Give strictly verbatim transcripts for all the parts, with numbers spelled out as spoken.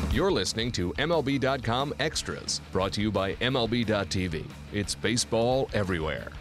You're listening to M L B dot com Extras, brought to you by M L B dot T V. It's baseball everywhere.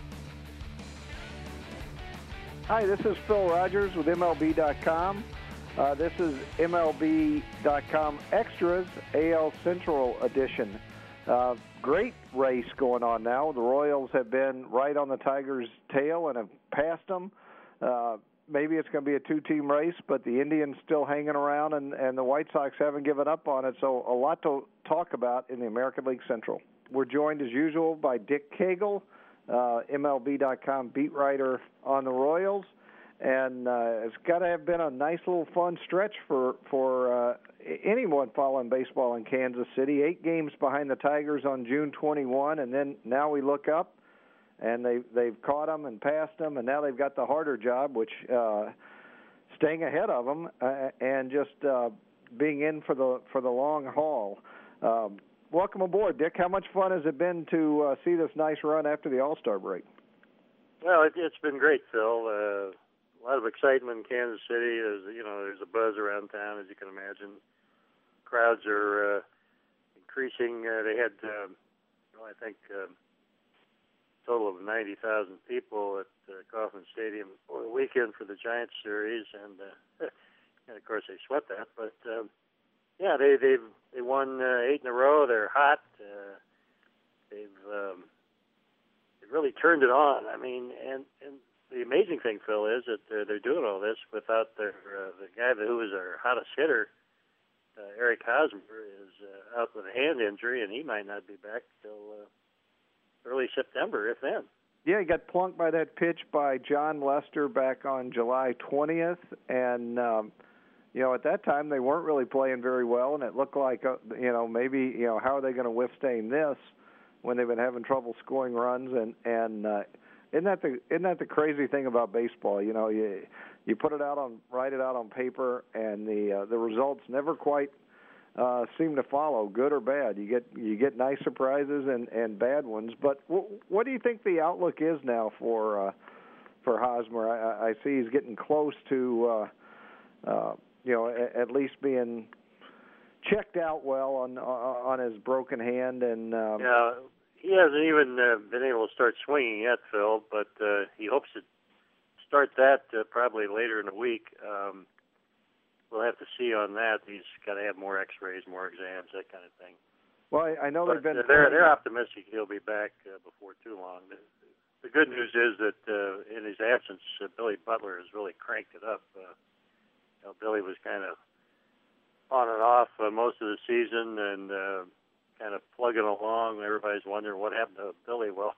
Hi, this is Phil Rogers with M L B dot com. Uh, this is M L B dot com Extras, A L Central Edition. Uh, great race going on now. The Royals have been right on the Tigers' tail and have passed them. Uh, maybe it's going to be a two-team race, but the Indians still hanging around, and, and the White Sox haven't given up on it. So a lot to talk about in the American League Central. We're joined, as usual, by Dick Cagle, uh, M L B dot com beat writer on the Royals. And uh, it's got to have been a nice little fun stretch for, for uh, anyone following baseball in Kansas City. Eight games behind the Tigers on June twenty-first, and then now we look up, and they, they've caught them and passed them, and now they've got the harder job, which uh, staying ahead of them uh, and just uh, being in for the for the long haul. Um, welcome aboard, Dick. How much fun has it been to uh, see this nice run after the All-Star break? Well, it, it's been great, Phil. Uh, a lot of excitement in Kansas City. There's, you know, there's a buzz around town, as you can imagine. Crowds are uh, increasing. Uh, they had, uh, well, I think, uh, a total of ninety thousand people at uh, Kauffman Stadium for the weekend for the Giants series, and, uh, and of course they swept that. But um, yeah, they they've they won uh, eight in a row. They're hot. Uh, they've um, they really turned it on. I mean, and and. The amazing thing, Phil, is that uh, they're doing all this without their uh, the guy who was their hottest hitter, uh, Eric Hosmer, is uh, out with a hand injury, and he might not be back till uh, early September, if then. Yeah, he got plunked by that pitch by John Lester back on July twentieth, and um, you know, at that time they weren't really playing very well, and it looked like uh, you know maybe you know how are they going to withstand this when they've been having trouble scoring runs and and. Uh, Isn't that the isn't that the crazy thing about baseball? You know, you you put it out on write it out on paper, and the uh, the results never quite uh, seem to follow, good or bad. You get you get nice surprises and, and bad ones. But w- what do you think the outlook is now for uh, for Hosmer? I, I see he's getting close to uh, uh, you know a, at least being checked out well on on his broken hand and. Um, yeah. He hasn't even uh, been able to start swinging yet, Phil, but uh, he hopes to start that uh, probably later in the week. Um, we'll have to see on that. He's got to have more X-rays, more exams, that kind of thing. Well, I, I know but, they've been. Uh, they're they're optimistic he'll be back uh, before too long. The, the good news is that uh, in his absence, uh, Billy Butler has really cranked it up. Uh, you know, Billy was kind of on and off uh, most of the season, and uh, kind of plugging along. Everybody's wondering what happened to Billy. Well,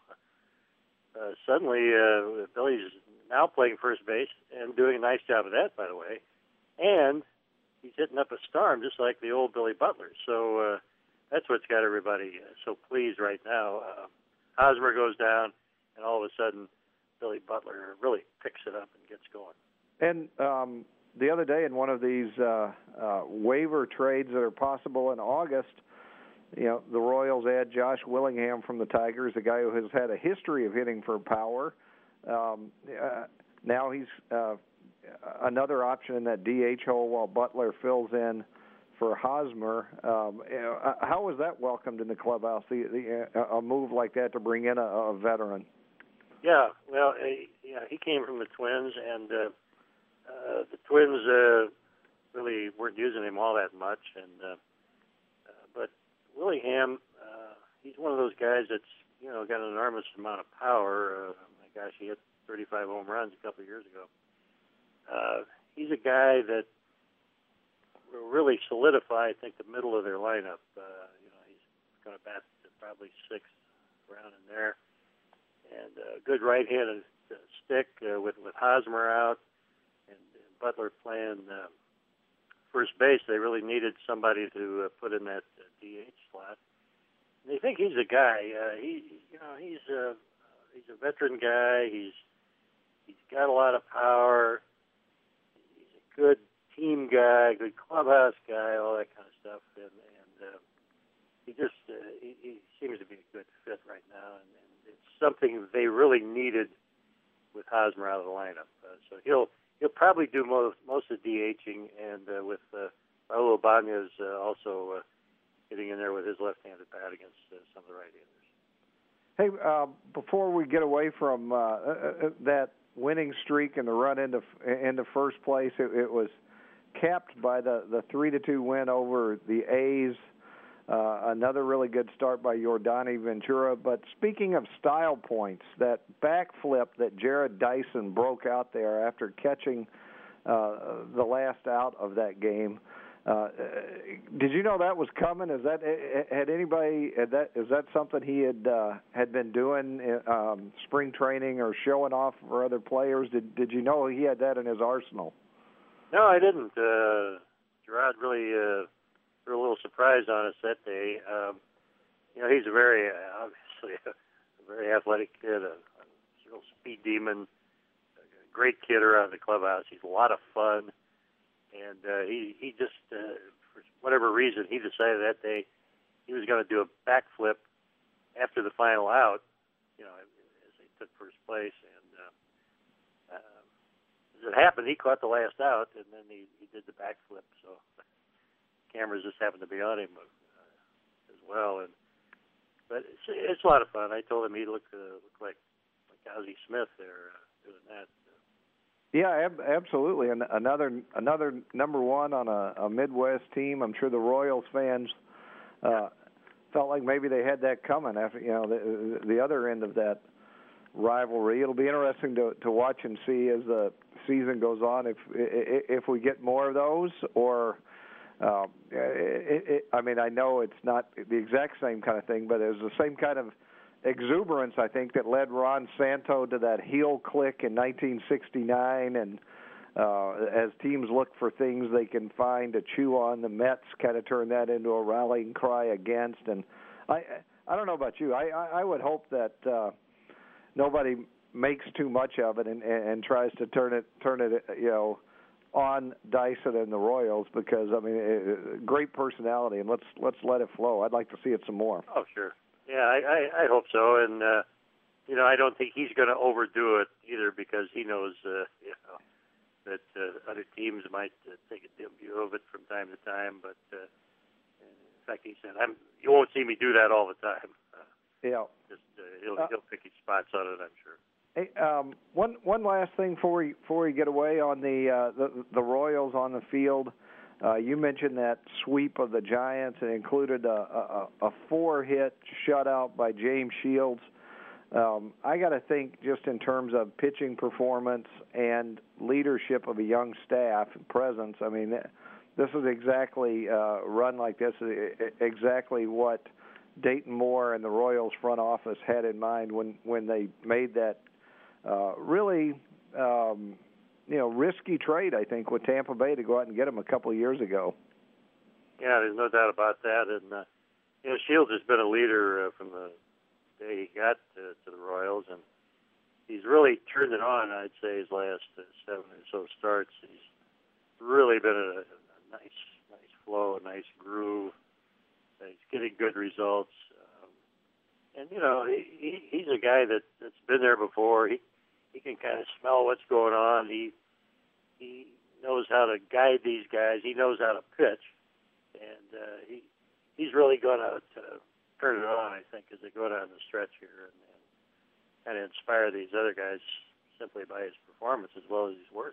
uh, suddenly uh, Billy's now playing first base and doing a nice job of that, by the way. And he's hitting up a storm just like the old Billy Butler. So uh, that's what's got everybody uh, so pleased right now. Uh, Hosmer goes down, and all of a sudden Billy Butler really picks it up and gets going. And um, the other day in one of these uh, uh, waiver trades that are possible in August, you know, the Royals add Josh Willingham from the Tigers, a guy who has had a history of hitting for power. Um, uh, now he's uh, another option in that D H hole while Butler fills in for Hosmer. Um, you know, how was that welcomed in the clubhouse, the, the, a move like that to bring in a, a veteran? Yeah, well, he, yeah, he came from the Twins, and uh, uh, the Twins uh, really weren't using him all that much, and uh, uh, but Willingham, uh, he's one of those guys that's, you know, got an enormous amount of power. Uh, my gosh, he hit thirty-five home runs a couple of years ago. Uh, he's a guy that will really solidify, I think, the middle of their lineup. Uh, you know, he's going to bat probably sixth round in there. And a uh, good right-handed uh, stick uh, with, with Hosmer out and, and Butler playing uh, first base. They really needed somebody to uh, put in that uh, D H slot. And they think he's a guy. Uh, he, you know, he's a he's a veteran guy. He's he's got a lot of power. He's a good team guy, good clubhouse guy, all that kind of stuff. And, and uh, he just uh, he, he seems to be a good fit right now. And, and it's something they really needed with Hosmer out of the lineup. Uh, so he'll he'll probably do most most of the DHing, and uh, with uh, Raul Ibanez uh, also uh, getting in there with his left-handed bat against uh, some of the right-handers. Hey, uh, before we get away from uh, uh, that winning streak and the run into into first place, it, it was capped by the the three to two win over the A's. Uh, another really good start by Yordany Ventura. But speaking of style points, that backflip that Jared Dyson broke out there after catching uh, the last out of that game. Uh, did you know that was coming? Is that had anybody? Had that is that something he had uh, had been doing in um, spring training or showing off for other players? Did Did you know he had that in his arsenal? No, I didn't. Uh, Gerard really. Uh, We were a little surprised on us that day. Um, you know, he's a very, uh, obviously, a, a very athletic kid, a, a real speed demon, a great kid around the clubhouse. He's a lot of fun, and uh, he he just, uh, for whatever reason, he decided that day he was going to do a backflip after the final out. You know, as they took first place, and uh, uh, as it happened, he caught the last out, and then he, he did the backflip. So. Cameras just happened to be on him uh, as well, and but it's, it's a lot of fun. I told him he looked uh, looked like like Ozzie Smith there uh, doing that. Yeah, ab- absolutely. And another another number one on a, a Midwest team. I'm sure the Royals fans uh, felt like maybe they had that coming. After you know the the other end of that rivalry, it'll be interesting to to watch and see as the season goes on if if we get more of those or. Um, it, it, I mean, I know it's not the exact same kind of thing, but there's the same kind of exuberance, I think, that led Ron Santo to that heel click in nineteen sixty-nine. And uh, as teams look for things they can find to chew on, the Mets kind of turned that into a rallying cry against. And I, I don't know about you. I, I, I would hope that uh, nobody makes too much of it and, and, and tries to turn it, turn it, you know. on Dyson and the Royals because I mean, it, great personality, and let's let's let it flow. I'd like to see it some more. Oh, sure, yeah, I, I, I hope so, and uh, you know, I don't think he's going to overdo it either because he knows, uh, you know, that uh, other teams might uh, take a dim view of it from time to time. But uh, in fact, he said, "I'm you won't see me do that all the time." Uh, yeah, just uh, he'll uh, he'll pick his spots on it, I'm sure. Hey, um, one one last thing before we before we get away on the uh, the, the Royals on the field. Uh, you mentioned that sweep of the Giants. It included a, a, a four-hit shutout by James Shields. Um, I got to think just in terms of pitching performance and leadership of a young staff and presence. I mean, this is exactly uh, run like this is exactly what Dayton Moore and the Royals front office had in mind when when they made that. Uh, really, um, you know, risky trade, I think, with Tampa Bay to go out and get him a couple of years ago. Yeah, there's no doubt about that. And, uh, you know, Shields has been a leader uh, from the day he got to, to the Royals, and he's really turned it on, I'd say, his last uh, seven or so starts. He's really been a, a nice, nice flow, a nice groove. Uh, he's getting good results. Um, and, you know, he, he, he's a guy that, that's been there before. He He can kind of smell what's going on. He he knows how to guide these guys. He knows how to pitch, and uh, he he's really going to turn it on, I think, as they go down the stretch here and, and kind of inspire these other guys simply by his performance as well as his words.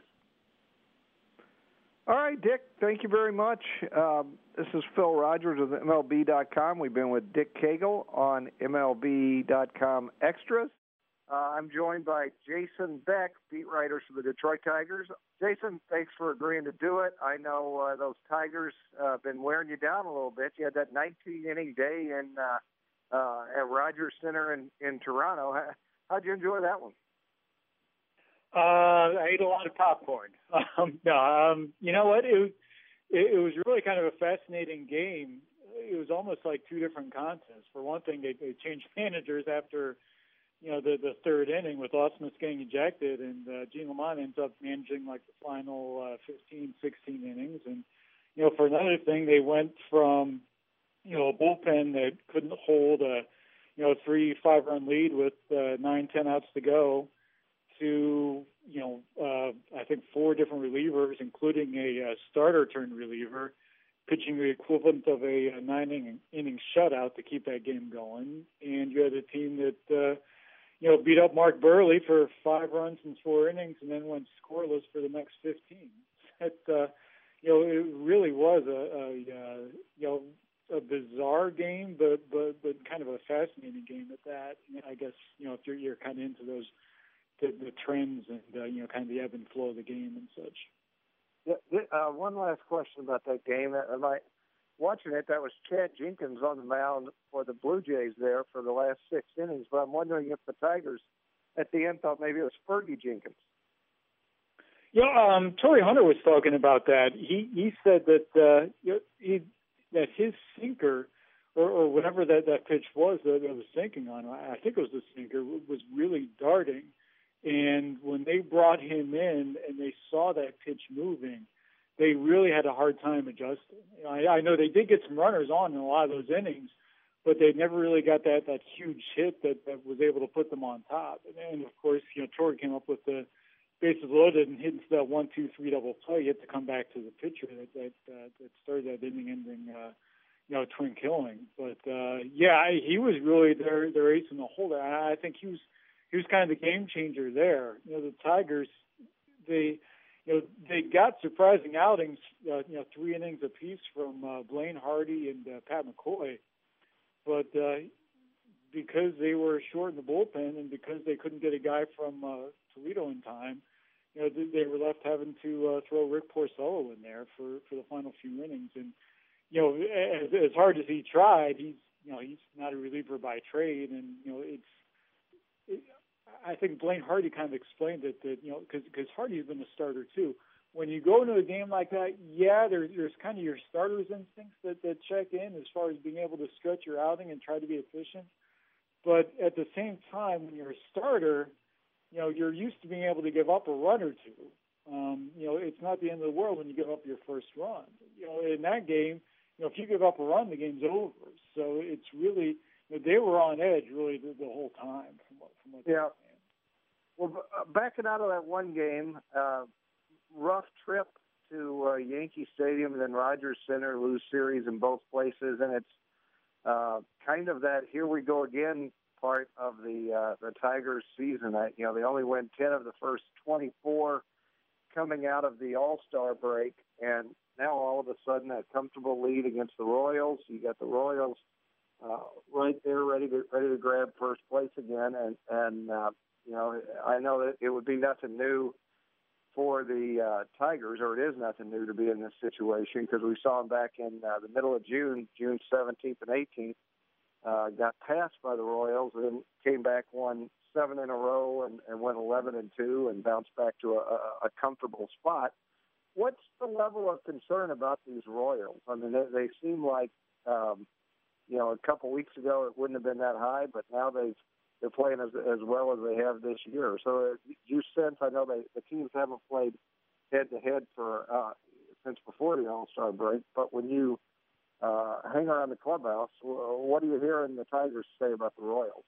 All right, Dick, thank you very much. Um, this is Phil Rogers of M L B dot com. We've been with Dick Cagle on M L B dot com Extras. Uh, I'm joined by Jason Beck, beat writer for the Detroit Tigers. Jason, thanks for agreeing to do it. I know uh, those Tigers have uh, been wearing you down a little bit. You had that nineteen-inning day in, uh, uh, at Rogers Center in, in Toronto. How, how'd you enjoy that one? Uh, I ate a lot of popcorn. Um, no, um, you know what? It, it, it was really kind of a fascinating game. It was almost like two different contests. For one thing, they, they changed managers after – you know, the, the third inning with Ausmus getting ejected, and uh, Gene Lamont ends up managing like the final uh, fifteen, sixteen innings. And, you know, for another thing, they went from, you know, a bullpen that couldn't hold a, you know, three, five-run lead with uh, nine, ten outs to go to, you know, uh, I think four different relievers, including a, a starter-turned reliever, pitching the equivalent of a, a nine-inning shutout to keep that game going. And you had a team that, uh, you know, beat up Mark Burley for five runs in four innings and then went scoreless for the next fifteen. It, uh, you know, it really was a, a uh, you know, a bizarre game, but, but but kind of a fascinating game at that. I guess, you know, if you're, you're kind of into those the, the trends and, uh, you know, kind of the ebb and flow of the game and such. Yeah, uh, one last question about that game. Am I watching it? That was Chad Jenkins on the mound for the Blue Jays there for the last six innings. But I'm wondering if the Tigers at the end thought maybe it was Fergie Jenkins. Yeah, um, Torrey Hunter was talking about that. He he said that uh, he that his sinker or, or whatever that, that pitch was that it was sinking on, I think it was the sinker, was really darting. And when they brought him in and they saw that pitch moving, they really had a hard time adjusting. You know, I, I know they did get some runners on in a lot of those innings, but they never really got that, that huge hit that, that was able to put them on top. And then, of course, you know, Torrey came up with the bases loaded and hit into that one, two, three double play. You had to come back to the pitcher that that, uh, that started that inning-ending, uh, you know, twin killing. But uh, yeah, he was really their their ace in the hole. There. I think he was he was kind of the game changer there. You know, the Tigers, they you know they got surprising outings. Uh, you know, three innings apiece from uh, Blaine Hardy and uh, Pat McCoy, but uh, because they were short in the bullpen and because they couldn't get a guy from uh, Toledo in time, you know, they were left having to uh, throw Rick Porcello in there for, for the final few innings. And, you know, as, as hard as he tried, he's, you know, he's not a reliever by trade. And, you know, it's, it, I think Blaine Hardy kind of explained it that, you know, because because Hardy's been a starter too. When you go into a game like that, yeah, there, there's kind of your starter's instincts that, that check in as far as being able to stretch your outing and try to be efficient. But at the same time, when you're a starter, you know, you're used to being able to give up a run or two. Um, you know, it's not the end of the world when you give up your first run. You know, in that game, you know, if you give up a run, the game's over. So it's really, you know, they were on edge really the, the whole time from what, from what yeah. they were saying. Well, backing out of that one game, uh, rough trip to uh, Yankee Stadium and then Rogers Center, lose series in both places, and it's uh, kind of that here we go again part of the uh, the Tigers season. I, you know, they only win ten of the first twenty-four coming out of the All-Star break, and now all of a sudden a comfortable lead against the Royals. You got the Royals uh, right there, ready to ready to grab first place again, and and uh, you know, I know that it would be nothing new for the uh, Tigers, or it is nothing new to be in this situation because we saw them back in uh, the middle of June, June seventeenth and eighteenth. Uh, got passed by the Royals and then came back, won seven in a row and, and went eleven and two and bounced back to a, a, a comfortable spot. What's the level of concern about these Royals? I mean, they, they seem like, um, you know, a couple weeks ago it wouldn't have been that high, but now they've, they're playing as, as well as they have this year. So uh, you sense, I know they, the teams haven't played head-to-head for uh, since before the All-Star break, but when you Uh, hang around the clubhouse, what are you hearing the Tigers say about the Royals?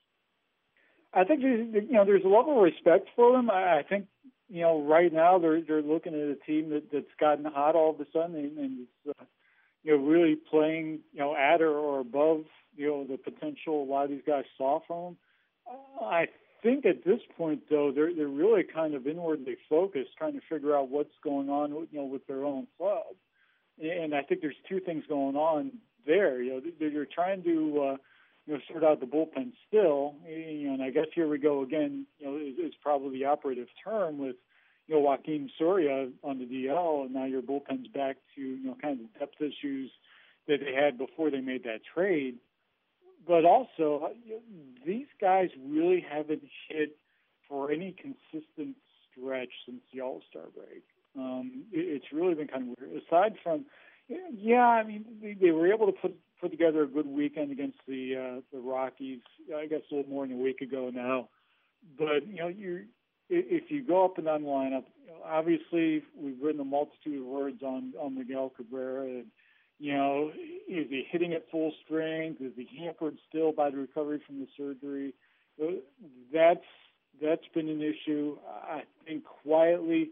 I think there's, you know, there's a level of respect for them. I, I think, you know, right now they're they're looking at a team that, that's gotten hot all of a sudden and, and is, uh, you know, really playing, you know, at or, or above, you know, the potential a lot of these guys saw from them. Uh, I think at this point, though, they're they're really kind of inwardly focused, trying to figure out what's going on, you know, with their own club. And I think there's two things going on there. You know, they're trying to, uh, you know, sort out the bullpen still. You know, and I guess here we go again. You know, is, is probably the operative term with, you know, Joaquin Soria on the D L, and now your bullpen's back to, you know, kind of the depth issues that they had before they made that trade. But also, you know, these guys really haven't hit for any consistent stretch since the All-Star break. Um, it, it's really been kind of weird. Aside from, yeah, I mean, they, they were able to put put together a good weekend against the uh, the Rockies. I guess a little more than a week ago now. But you know, you if you go up and down the lineup, you know, obviously we've written a multitude of words on on Miguel Cabrera. And, you know, is he hitting at full strength? Is he hampered still by the recovery from the surgery? That's that's been an issue. I think quietly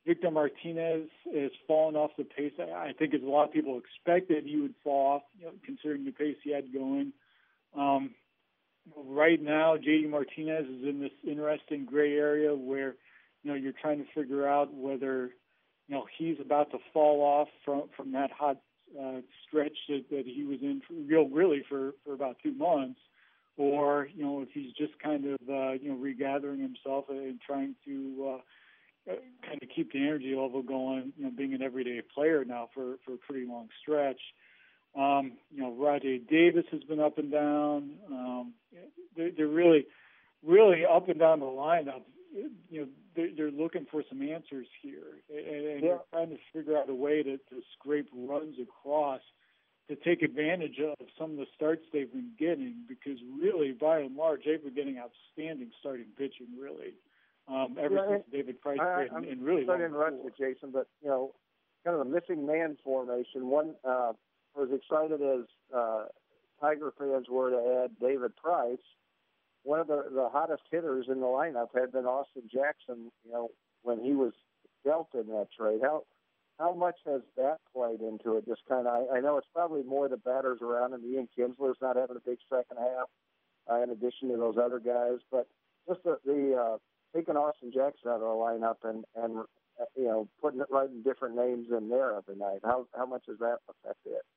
Victor Martinez has fallen off the pace. I think as a lot of people expected he would fall off, you know, considering the pace he had going. Um, right now, J D Martinez is in this interesting gray area where, you know, you're trying to figure out whether, you know, he's about to fall off from, from that hot uh, stretch that, that he was in for, real, really for, for about two months, or, you know, if he's just kind of, uh, you know, regathering himself and trying to uh, kind of keep the energy level going, you know, being an everyday player now for, for a pretty long stretch. Um, you know, Rajay Davis has been up and down. Um, they're, they're really, really up and down the lineup. You know, they're, they're looking for some answers here, and, and yeah. they're trying to figure out a way to, to scrape runs across to take advantage of some of the starts they've been getting, because really, by and large, they've been getting outstanding starting pitching, really, um, ever yeah, since and, David Price I, and, I'm and really sorry to interrupt you, Jason, but, you know, kind of a missing man formation. One, uh, as excited as uh, Tiger fans were to add David Price, one of the, the hottest hitters in the lineup had been Austin Jackson, you know, when he was dealt in that trade. How how much has that played into it? Just kind of, I, I know it's probably more the batters around him. Ian Kinsler's not having a big second half, uh, in addition to those other guys. But just the, the uh, taking Austin Jackson out of the lineup and, and uh, you know, putting it right in different names in there every night, how how much has that affected it?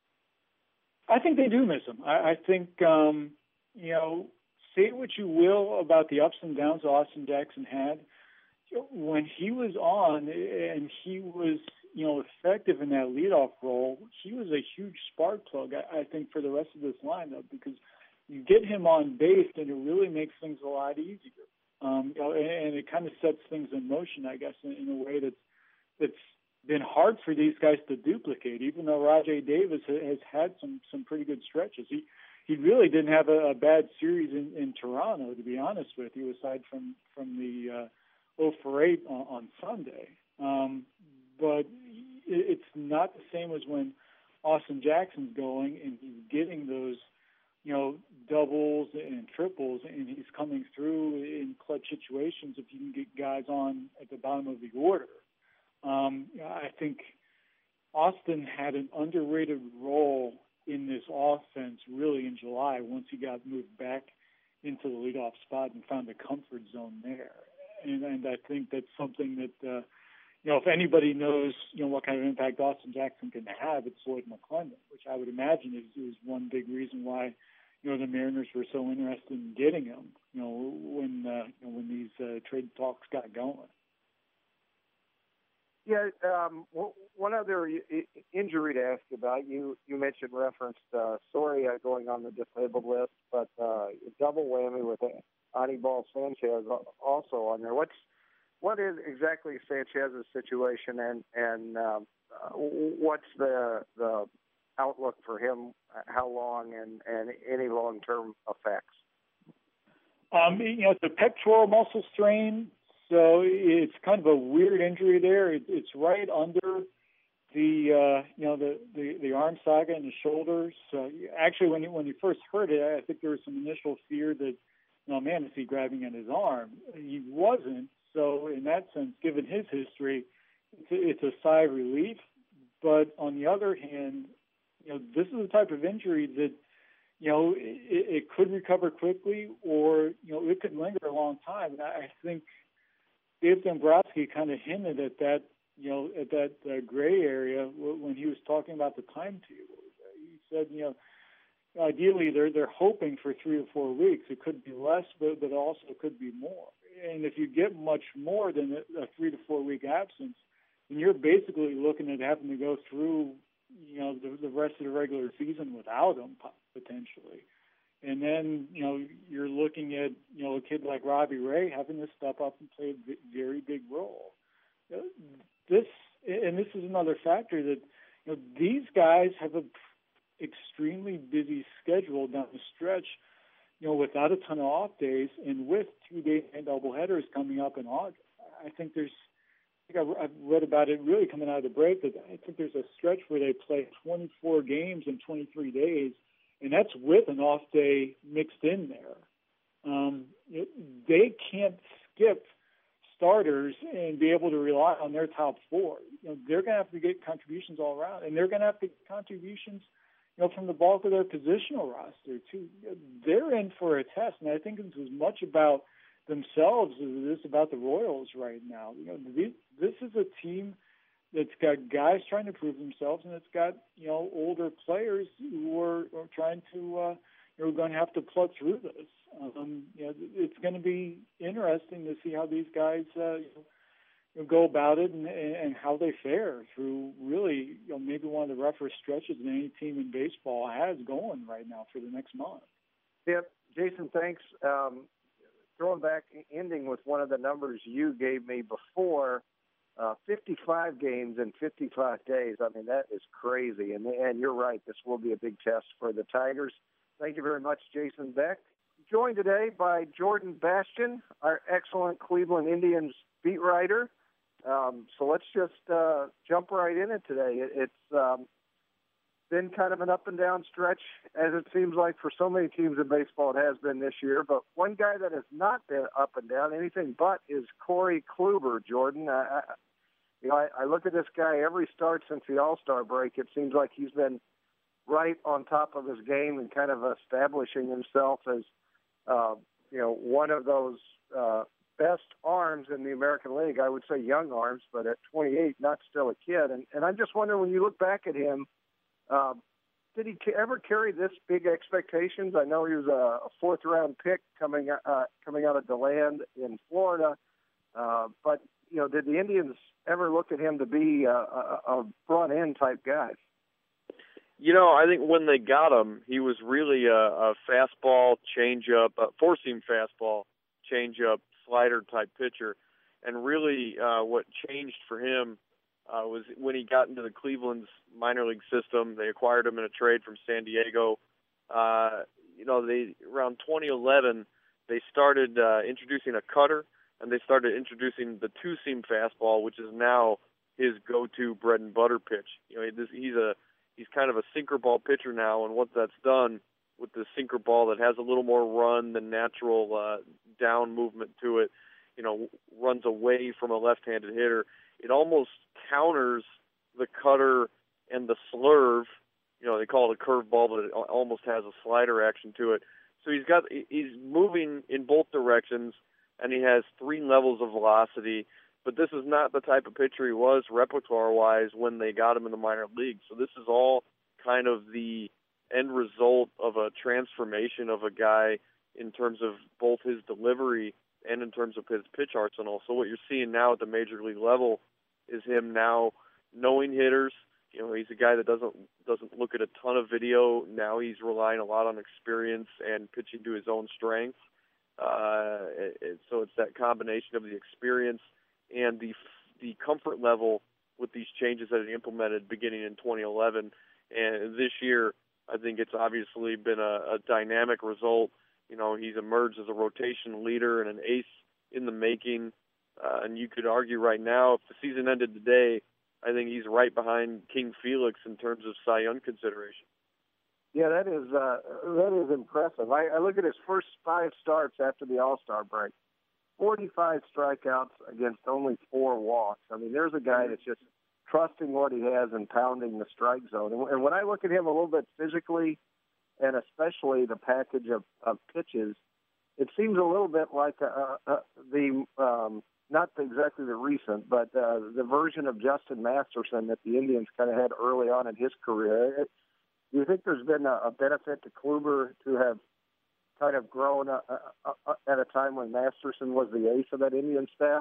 I think they do miss him. I, I think, um, you know, say what you will about the ups and downs Austin Jackson had. When he was on and he was, you know, effective in that leadoff role, he was a huge spark plug, I, I think, for the rest of this lineup, because you get him on base and it really makes things a lot easier. Um, you know, and, and it kind of sets things in motion, I guess, in, in a way that's that's been hard for these guys to duplicate. Even though Rajay Davis has had some some pretty good stretches, he he really didn't have a, a bad series in, in Toronto, to be honest with you, aside from from the uh, oh for eight on, on Sunday. Um, but it's not the same as when Austin Jackson's going and he's getting those, you know, doubles and triples, and he's coming through in clutch situations if you can get guys on at the bottom of the order. Um, I think Austin had an underrated role in this offense really in July once he got moved back into the leadoff spot and found a comfort zone there. And, and I think that's something that, uh, you know, if anybody knows, you know, what kind of impact Austin Jackson can have, it's Lloyd McClendon, which I would imagine is, is one big reason why, you know, the Mariners were so interested in getting him, you know, when, uh, you know, when these uh, trade talks got going. Yeah, um, one other injury to ask you about. You you mentioned referenced uh, Soria going on the disabled list, but uh, double whammy with Anibal Sanchez also on there. What's what is exactly Sanchez's situation, and and um, uh, what's the the outlook for him? How long, and, and any long term effects? Um, you know, it's a pectoral muscle strain. So it's kind of a weird injury there. It, it's right under the, uh, you know, the, the, the arm socket and the shoulders. So actually, when you, when you first heard it, I think there was some initial fear that, you know, man, is he grabbing at his arm? He wasn't. So in that sense, given his history, it's a, it's a sigh of relief. But on the other hand, you know, this is the type of injury that, you know, it, it could recover quickly, or, you know, it could linger a long time. And I think Dave Dombrowski kind of hinted at that, you know, at that uh, gray area when he was talking about the timetable. He said, you know, ideally they're they're hoping for three or four weeks. It could be less, but but also could be more. And if you get much more than a, a three to four week absence, then you're basically looking at having to go through, you know, the, the rest of the regular season without him potentially. And then, you know, you're looking at, you know, a kid like Robbie Ray having to step up and play a very big role. This, and this is another factor that, you know, these guys have an extremely busy schedule down the stretch, you know, without a ton of off days, and with two-day doubleheaders coming up in August. I think there's, I think I've read about it really coming out of the break, that I think there's a stretch where they play twenty-four games in twenty-three days, and that's with an off day mixed in there. Um, it, they can't skip starters and be able to rely on their top four. You know, they're going to have to get contributions all around, and they're going to have to get contributions, you know, from the bulk of their positional roster too. They're in for a test, and I think it's as much about themselves as it is about the Royals right now. You know, this is a team that's got guys trying to prove themselves, and it's got, you know, older players who are, are trying to, uh, you're going to have to plug through this. Um, you know, it's going to be interesting to see how these guys uh, you know, go about it and, and how they fare through really, you know, maybe one of the roughest stretches that any team in baseball has going right now for the next month. Yeah, Jason, thanks. Um, throwing back, ending with one of the numbers you gave me before, uh, fifty-five games in fifty-five days. I mean, that is crazy. And, and you're right, this will be a big test for the Tigers. Thank you very much, Jason Beck. Joined today by Jordan Bastian, our excellent Cleveland Indians beat writer. Um, so let's just uh, jump right in it today. It, it's um, been kind of an up and down stretch, as it seems like for so many teams in baseball it has been this year. But one guy that has not been up and down, anything but, is Corey Kluber, Jordan. I, I, you know, I, I look at this guy every start since the All-Star break. It seems like he's been right on top of his game and kind of establishing himself as Uh, you know, one of those uh, best arms in the American League. I would say young arms, but at twenty-eight, not still a kid. And, and I'm just wondering, when you look back at him, uh, did he ca- ever carry this big expectations? I know he was a, a fourth-round pick coming uh, coming out of DeLand in Florida, uh, but you know, did the Indians ever look at him to be a, a, a front-end type guy? You know, I think when they got him, he was really a, a fastball, changeup, a four-seam fastball, changeup, slider-type pitcher. And really uh, what changed for him uh, was when he got into the Cleveland's minor league system. They acquired him in a trade from San Diego. Uh, you know, they around twenty eleven, they started uh, introducing a cutter, and they started introducing the two-seam fastball, which is now his go-to bread-and-butter pitch. You know, this, he's a He's kind of a sinker ball pitcher now, and what that's done with the sinker ball that has a little more run than natural uh, down movement to it, you know, runs away from a left-handed hitter. It almost counters the cutter and the slurve. You know, they call it a curveball, but it almost has a slider action to it. So he's got he's moving in both directions, and he has three levels of velocity. But this is not the type of pitcher he was repertoire-wise when they got him in the minor leagues. So this is all kind of the end result of a transformation of a guy in terms of both his delivery and in terms of his pitch arsenal. So what you're seeing now at the major league level is him now knowing hitters. You know, he's a guy that doesn't doesn't look at a ton of video. Now he's relying a lot on experience and pitching to his own strengths. Uh, it, it, so it's that combination of the experience and the the comfort level with these changes that he implemented beginning in twenty eleven. And this year, I think it's obviously been a, a dynamic result. You know, he's emerged as a rotation leader and an ace in the making. Uh, and you could argue right now, if the season ended today, I think he's right behind King Felix in terms of Cy Young consideration. Yeah, that is uh, that is impressive. I, I look at his first five starts after the All-Star break. forty-five strikeouts against only four walks. I mean, there's a guy that's just trusting what he has and pounding the strike zone. And, and when I look at him a little bit physically, and especially the package of, of pitches, it seems a little bit like uh, uh, the, um, not exactly the recent, but uh, the version of Justin Masterson that the Indians kind of had early on in his career. Do you think there's been a, a benefit to Kluber to have kind of grown uh, uh, uh, at a time when Masterson was the ace of that Indian staff?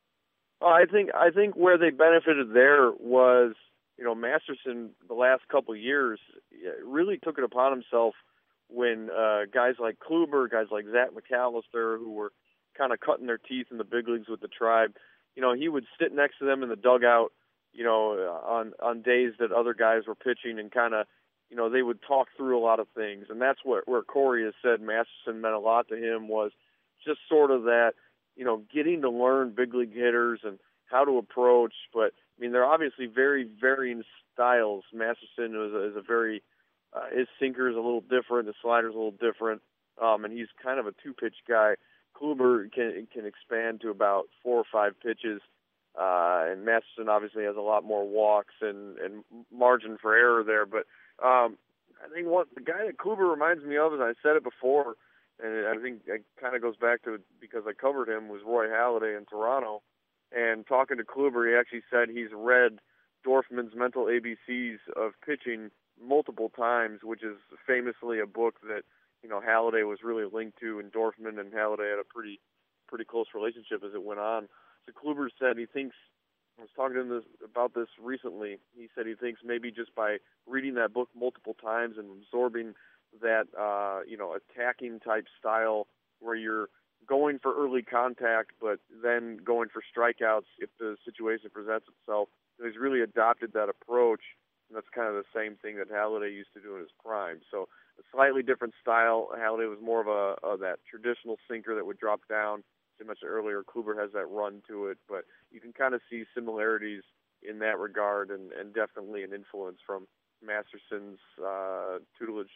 Oh, I think I think where they benefited there was, you know, Masterson the last couple of years really took it upon himself when uh, guys like Kluber, guys like Zach McAllister, who were kind of cutting their teeth in the big leagues with the Tribe, you know, he would sit next to them in the dugout, you know, on on days that other guys were pitching, and kind of, you know, they would talk through a lot of things. And that's what where Corey has said Masterson meant a lot to him, was just sort of that, you know, getting to learn big league hitters and how to approach. But, I mean, they're obviously very varying styles. Masterson is a, is a very, uh, his sinker is a little different, the slider's a little different, um, and he's kind of a two-pitch guy. Kluber can can expand to about four or five pitches, uh, and Masterson obviously has a lot more walks and, and margin for error there. But um, I think what the guy that Kluber reminds me of, and I said it before, and I think it kind of goes back to because I covered him, was Roy Halladay in Toronto. And talking to Kluber, he actually said he's read Dorfman's Mental A B Cs of Pitching multiple times, which is famously a book that, you know, Halladay was really linked to, and Dorfman and Halladay had a pretty pretty close relationship as it went on. So Kluber said he thinks, I was talking to him this, about this recently, he said he thinks maybe just by reading that book multiple times and absorbing that, uh, you know, attacking type style where you're going for early contact but then going for strikeouts if the situation presents itself, he's really adopted that approach, and that's kind of the same thing that Halladay used to do in his prime. So a slightly different style. Halladay was more of a of that traditional sinker that would drop down. As I mentioned earlier, Kluber has that run to it, but you can kind of see similarities in that regard, and, and definitely an influence from Masterson's uh, tutelage.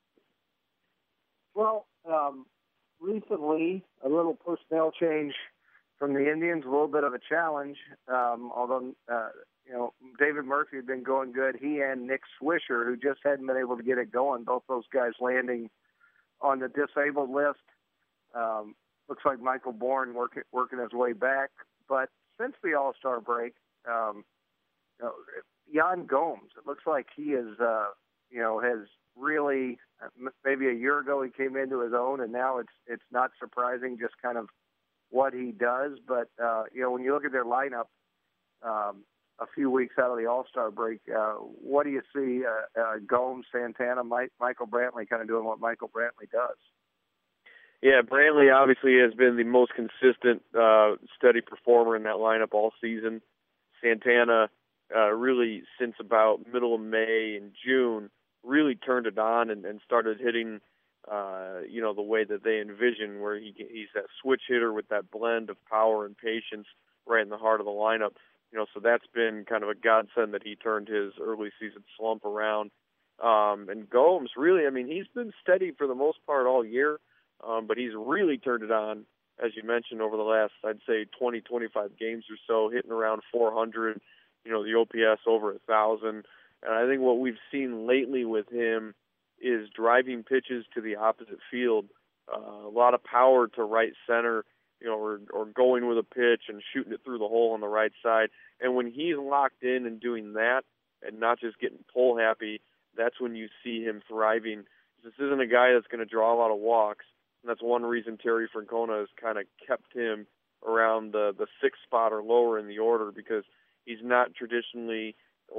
Well, um, recently, a little personnel change from the Indians, a little bit of a challenge, um, although, uh, you know, David Murphy had been going good. He and Nick Swisher, who just hadn't been able to get it going, both those guys landing on the disabled list. Um, looks like Michael Bourne working, working his way back. But since the All-Star break, um, you know, Yan Gomes, it looks like he is, uh, you know, has really, maybe a year ago he came into his own, and now it's it's not surprising just kind of what he does. But, uh, you know, when you look at their lineup um, a few weeks out of the All-Star break, uh, what do you see uh, uh, Gomes, Santana, Mike, Michael Brantley kind of doing what Michael Brantley does? Yeah, Brantley obviously has been the most consistent, uh, steady performer in that lineup all season. Santana uh, really since about middle of May and June really turned it on and, and started hitting, uh, you know, the way that they envision, where he he's that switch hitter with that blend of power and patience right in the heart of the lineup. You know, so that's been kind of a godsend that he turned his early season slump around. Um, and Gomes, really, I mean, he's been steady for the most part all year, um, but he's really turned it on, as you mentioned, over the last, I'd say, twenty, twenty-five games or so, hitting around four hundred, you know, the O P S over one thousand. And I think what we've seen lately with him is driving pitches to the opposite field, uh, a lot of power to right center, you know, or, or going with a pitch and shooting it through the hole on the right side. And when he's locked in and doing that and not just getting pull happy, that's when you see him thriving. This isn't a guy that's going to draw a lot of walks, and that's one reason Terry Francona has kind of kept him around the, the sixth spot or lower in the order, because he's not traditionally,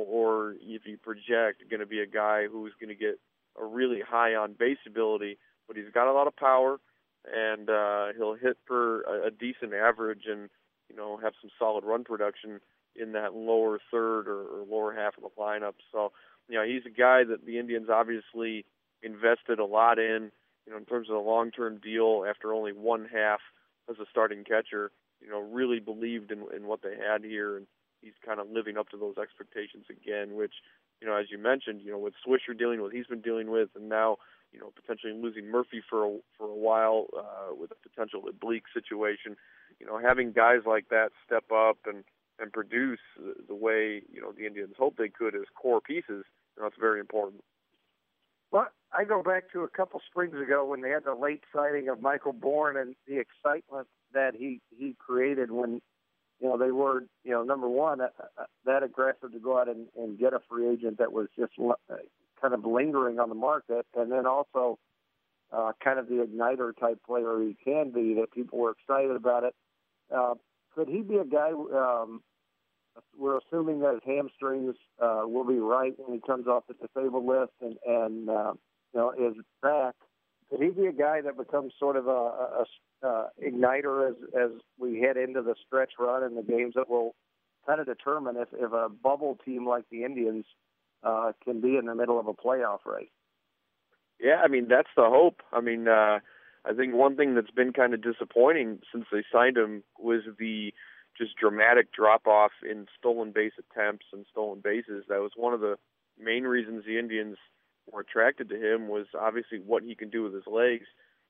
or if you project, going to be a guy who's going to get a really high on base ability, but he's got a lot of power, and uh, he'll hit for a, a decent average and, you know, have some solid run production in that lower third or, or lower half of the lineup. So, you know, he's a guy that the Indians obviously invested a lot in, you know, in terms of the long-term deal after only one half as a starting catcher, you know, really believed in, in what they had here, and he's kind of living up to those expectations again, which, you know, as you mentioned, you know, with Swisher dealing with what he's been dealing with, and now, you know, potentially losing Murphy for a, for a while uh, with a potential oblique situation, you know, having guys like that step up and, and produce the way, you know, the Indians hope they could as core pieces, you know, that's very important. Well, I go back to a couple springs ago when they had the late sighting of Michael Bourne and the excitement that he, he created when, you know, they were, you know, number one, uh, that aggressive to go out and, and get a free agent that was just uh, kind of lingering on the market, and then also uh, kind of the igniter type player he can be, that people were excited about it. Uh, could he be a guy, um, we're assuming that his hamstrings uh, will be right when he comes off the disabled list and, and uh, you know, is back. Could he be a guy that becomes sort of a, a, a uh, igniter as, as we head into the stretch run and the games that will kind of determine if, if a bubble team like the Indians uh, can be in the middle of a playoff race? Yeah, I mean, that's the hope. I mean, uh, I think one thing that's been kind of disappointing since they signed him was the just dramatic drop-off in stolen base attempts and stolen bases. That was one of the main reasons the Indians were attracted to him, was obviously what he can do with his legs.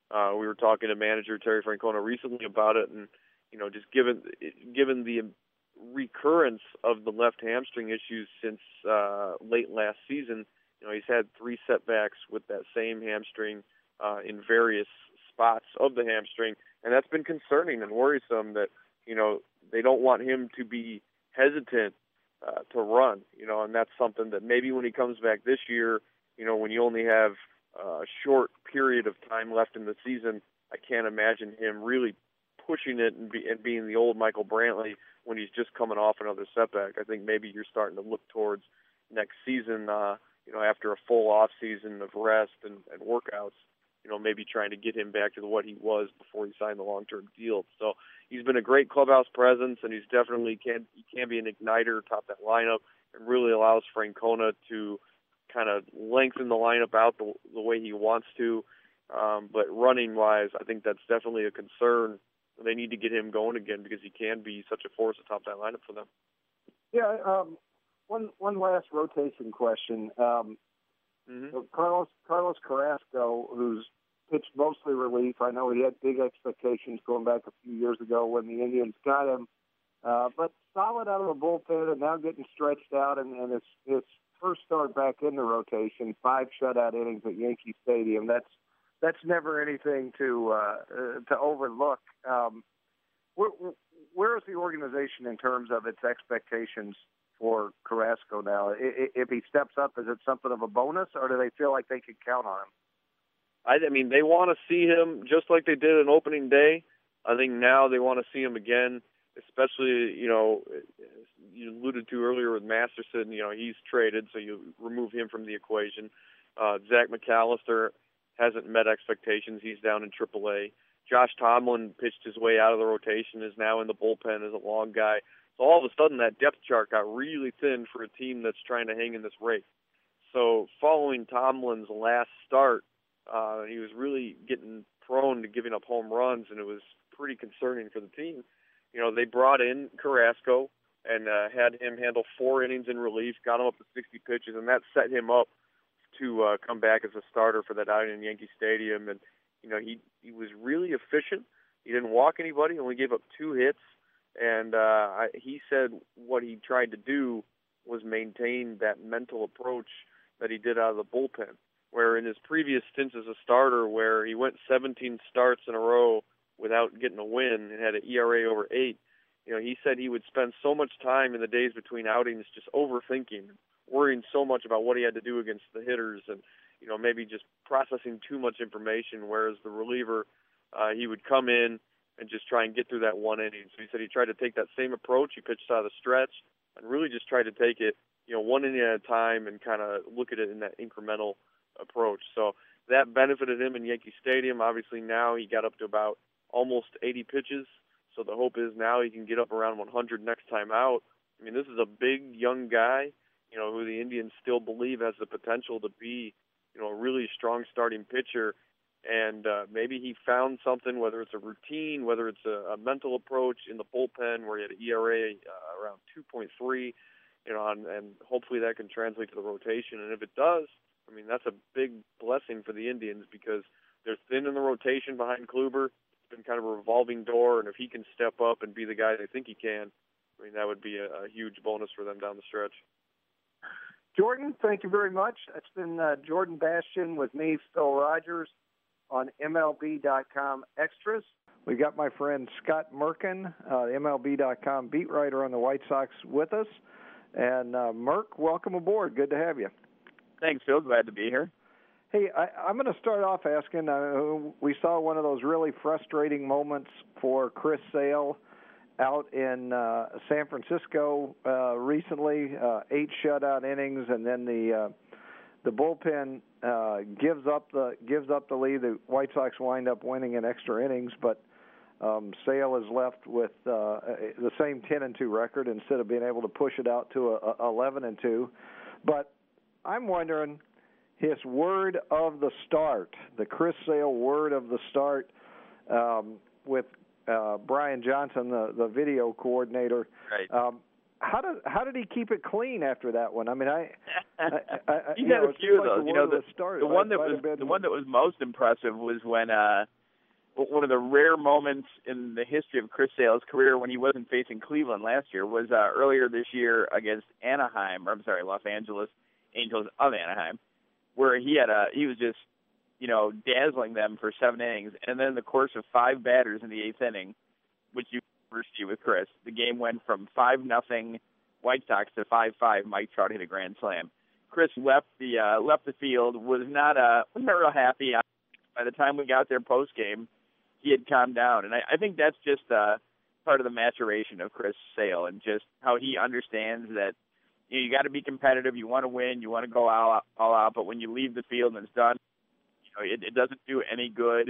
Uh, we were talking to manager Terry Francona recently about it, and you know, just given given the recurrence of the left hamstring issues since uh, late last season, you know, he's had three setbacks with that same hamstring uh, in various spots of the hamstring, and that's been concerning and worrisome. That you know they don't want him to be hesitant uh, to run, you know, and that's something that maybe when he comes back this year, you know, when you only have a short period of time left in the season, I can't imagine him really pushing it and, be, and being the old Michael Brantley when he's just coming off another setback. I think maybe you're starting to look towards next season, uh, you know, after a full off season of rest and, and workouts, you know, maybe trying to get him back to what he was before he signed the long-term deal. So he's been a great clubhouse presence, and he's definitely can he can be an igniter top that lineup, and really allows Francona to kind of lengthen the lineup out the, the way he wants to. Um, but running-wise, I think that's definitely a concern. They need to get him going again because he can be such a force atop that lineup for them. Yeah, um, one one last rotation question. Um, mm-hmm. so Carlos Carlos Carrasco, who's pitched mostly relief. I know he had big expectations going back a few years ago when the Indians got him, uh, but solid out of the bullpen and now getting stretched out, and, and his, his first start back in the rotation, five shutout innings at Yankee Stadium. That's that's never anything to uh, uh, to overlook. Um, where, where is the organization in terms of its expectations for Carrasco now? I, if he steps up, is it something of a bonus, or do they feel like they can count on him? I, I mean, they want to see him just like they did on opening day. I think now they want to see him again, especially, you know, you alluded to earlier with Masterson, you know, he's traded, so you remove him from the equation. Uh, Zach McAllister hasn't met expectations. He's down in triple A. Josh Tomlin pitched his way out of the rotation, is now in the bullpen as a long guy. So all of a sudden that depth chart got really thin for a team that's trying to hang in this race. So following Tomlin's last start, uh, he was really getting prone to giving up home runs, and it was pretty concerning for the team. You know, they brought in Carrasco and uh, had him handle four innings in relief, got him up to sixty pitches, and that set him up to uh, come back as a starter for that outing in Yankee Stadium. And, you know, he, he was really efficient. He didn't walk anybody, only gave up two hits. And uh, I, he said what he tried to do was maintain that mental approach that he did out of the bullpen, where in his previous stints as a starter, where he went seventeen starts in a row without getting a win and had an E R A over eight, you know, he said he would spend so much time in the days between outings just overthinking, worrying so much about what he had to do against the hitters and, you know, maybe just processing too much information, whereas the reliever, uh, he would come in and just try and get through that one inning. So he said he tried to take that same approach. He pitched out of the stretch and really just tried to take it, you know, one inning at a time and kind of look at it in that incremental approach. So that benefited him in Yankee Stadium. Obviously now he got up to about almost eighty pitches. So the hope is now he can get up around one hundred next time out. I mean, this is a big, young guy, you know, who the Indians still believe has the potential to be, you know, a really strong starting pitcher. And uh, maybe he found something, whether it's a routine, whether it's a, a mental approach in the bullpen where he had an E R A uh, around two point three, you know, and, and hopefully that can translate to the rotation. And if it does, I mean, that's a big blessing for the Indians because they're thin in the rotation behind Kluber. It's been kind of a revolving door, and if he can step up and be the guy they think he can, I mean, that would be a, a huge bonus for them down the stretch. Jordan, thank you very much. That's been uh, Jordan Bastian with me, Phil Rogers, on M L B dot com Extras. We got my friend Scott Merkin, uh, M L B dot com beat writer on the White Sox, with us. And uh, Merk, welcome aboard. Good to have you. Thanks, Phil. Glad to be here. Hey, I, I'm going to start off asking, uh, we saw one of those really frustrating moments for Chris Sale out in uh, San Francisco uh, recently, uh, eight shutout innings, and then the uh, the bullpen uh, gives up the gives up the lead. The White Sox wind up winning in extra innings, but um, Sale is left with uh, the same ten and two record instead of being able to push it out to a, a eleven and two. But I'm wondering, his word of the start, the Chris Sale word of the start, um, with uh, Brian Johnson, the, the video coordinator. Right. Um, how did how did he keep it clean after that one? I mean, I, I, I he you had know, a few of like those. the You know, the, start, the one might, that was been... the one that was most impressive was when uh, one of the rare moments in the history of Chris Sale's career when he wasn't facing Cleveland last year was uh, earlier this year against Anaheim. Or I'm sorry, Los Angeles Angels of Anaheim, where he had a he was just you know dazzling them for seven innings, and then in the course of five batters in the eighth inning, which you first see with Chris, the game went from five nothing White Sox to five five. Mike Trout hit a grand slam. Chris left the uh, left the field, was not uh was not real happy. By the time we got there post game, he had calmed down, and I, I think that's just uh, part of the maturation of Chris Sale and just how he understands that you know, you got to be competitive. You want to win. You want to go all out, all out. But when you leave the field and it's done, you know it, it doesn't do any good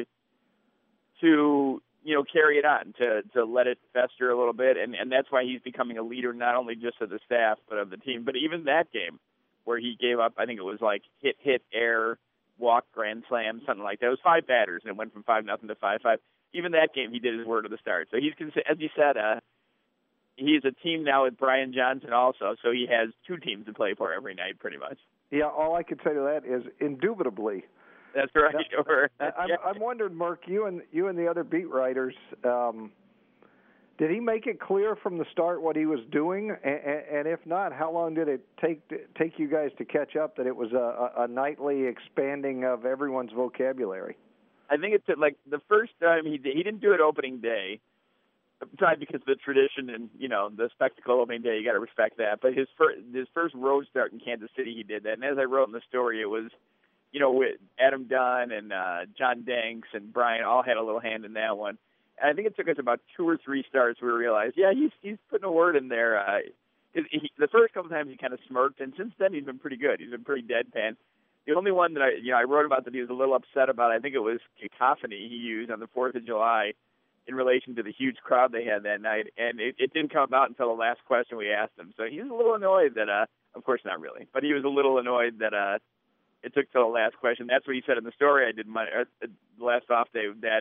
to you know, carry it on, to to let it fester a little bit. And, and that's why he's becoming a leader, not only just of the staff, but of the team. But even that game where he gave up, I think it was like hit, hit, air, walk, grand slam, something like that. It was five batters, and it went from five nothing to five five. Even that game, he did his word at the start. So he's, as you said, uh, he's a team now with Brian Johnson also, so he has two teams to play for every night pretty much. Yeah, all I could say to that is indubitably. That's right. Now, I'm, I'm wondering, Mark, you and you and the other beat writers, um, did he make it clear from the start what he was doing? And, and if not, how long did it take take you guys to catch up that it was a, a nightly expanding of everyone's vocabulary? I think it took, like, the first time he did, he didn't do it opening day, besides because of the tradition and, you know, the spectacle opening day, you got to respect that. But his first, his first road start in Kansas City, he did that. And as I wrote in the story, it was, you know, with Adam Dunn and uh, John Danks and Brian all had a little hand in that one. And I think it took us about two or three starts where we realized, yeah, he's he's putting a word in there. Uh, he, the first couple times he kind of smirked, and since then he's been pretty good. He's been pretty deadpan. The only one that I, you know, I wrote about that he was a little upset about, I think it was cacophony he used on the fourth of July in relation to the huge crowd they had that night. And it, it didn't come out until the last question we asked him. So he was a little annoyed that, uh, of course not really, but he was a little annoyed that uh, it took till the last question. That's what he said in the story I did my uh, the last off day, that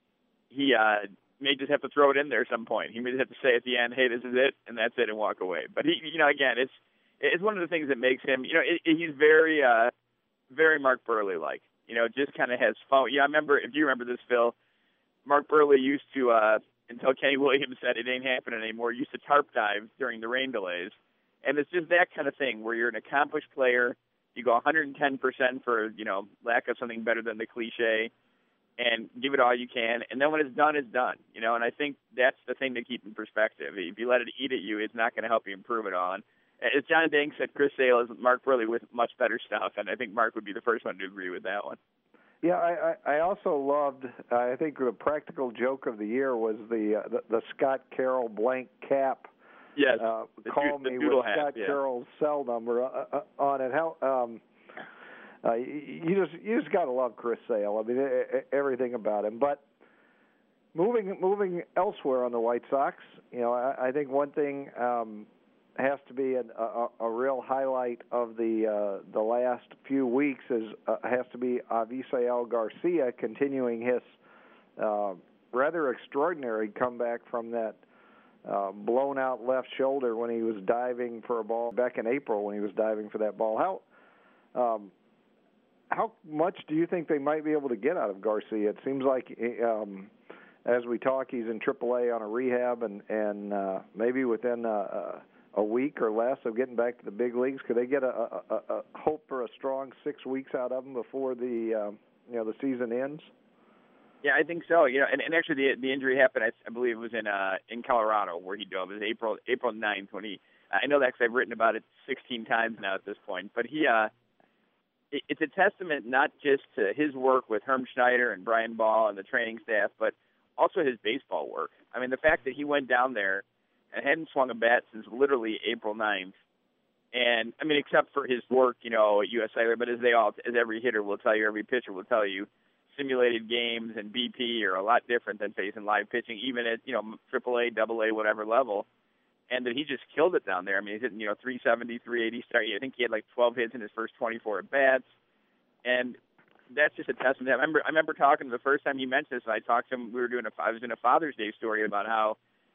he uh, may just have to throw it in there at some point. He may just have to say at the end, hey, this is it, and that's it, and walk away. But he, you know, again, it's it's one of the things that makes him, you know, it, it, he's very, uh, very Mark Buehrle-like. You know, just kind of has fun. Yeah, I remember, if you remember this, Phil, Mark Buehrle used to, uh, until Kenny Williams said it ain't happening anymore, used to tarp dive during the rain delays. And it's just that kind of thing where you're an accomplished player, you go one hundred ten percent for, you know, lack of something better than the cliche, and give it all you can. And then when it's done, it's done. You know, and I think that's the thing to keep in perspective. If you let it eat at you, it's not going to help you improve it on. As John Danks said, Chris Sale is Mark Buehrle with much better stuff, and I think Mark would be the first one to agree with that one. Yeah, I, I, I also loved, uh, I think the practical joke of the year was the uh, the, the Scott Carroll blank cap. Yes. Uh, the, call the me with hat, Scott yeah. Carroll's cell number uh, uh, on it. How um, uh, you just you just got to love Chris Sale. I mean, everything about him. But moving moving elsewhere on the White Sox, you know, I, I think one thing um, has to be an, a, a real highlight of the uh, the last few weeks is uh, has to be Avisail Garcia continuing his uh, rather extraordinary comeback from that uh, blown out left shoulder when he was diving for a ball back in April when he was diving for that ball. How um, how much do you think they might be able to get out of Garcia? It seems like um, as we talk, he's in triple A on a rehab, and and uh, maybe within a, a a week or less of getting back to the big leagues. Could they get a, a, a hope for a strong six weeks out of him before the uh, you know the season ends? Yeah, I think so. You know, and, and actually the the injury happened, I, I believe, it was in uh, in Colorado where he dove. It was April April ninth when he. I know that because I've written about it sixteen times now at this point. But he, uh, it, it's a testament not just to his work with Herm Schneider and Brian Ball and the training staff, but also his baseball work. I mean, the fact that he went down there and hadn't swung a bat since literally April ninth. And, I mean, except for his work, you know, at U S Cellular, but as they all, as every hitter will tell you, every pitcher will tell you, simulated games and B P are a lot different than facing live pitching, even at, you know, triple A, double A, whatever level. And that he just killed it down there. I mean, he's hitting, you know, three seventy, three eighty start. I think he had like twelve hits in his first twenty-four at-bats. And that's just a testament. I remember, I remember talking to the first time he mentioned this, and I talked to him, we were doing a, I was in a Father's Day story about how,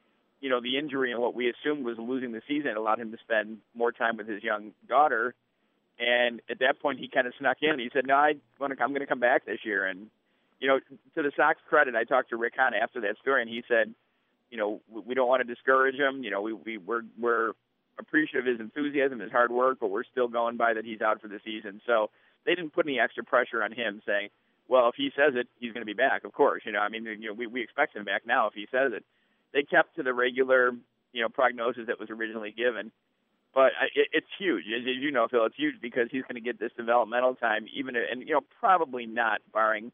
you know, the injury and what we assumed was losing the season allowed him to spend more time with his young daughter. And at that point, he kind of snuck in. He said, no, I wanna, I'm going to come back this year. And, you know, to the Sox credit, I talked to Rick Hahn after that story, and he said, you know, we don't want to discourage him. You know, we, we, we're, we're appreciative of his enthusiasm, his hard work, but we're still going by that he's out for the season. So they didn't put any extra pressure on him saying, well, if he says it, he's going to be back, of course. You know, I mean, you know, we, we expect him back now if he says it. They kept to the regular, you know, prognosis that was originally given. But it, it's huge. As you know, Phil, it's huge because he's going to get this developmental time, even, and, you know, probably not, barring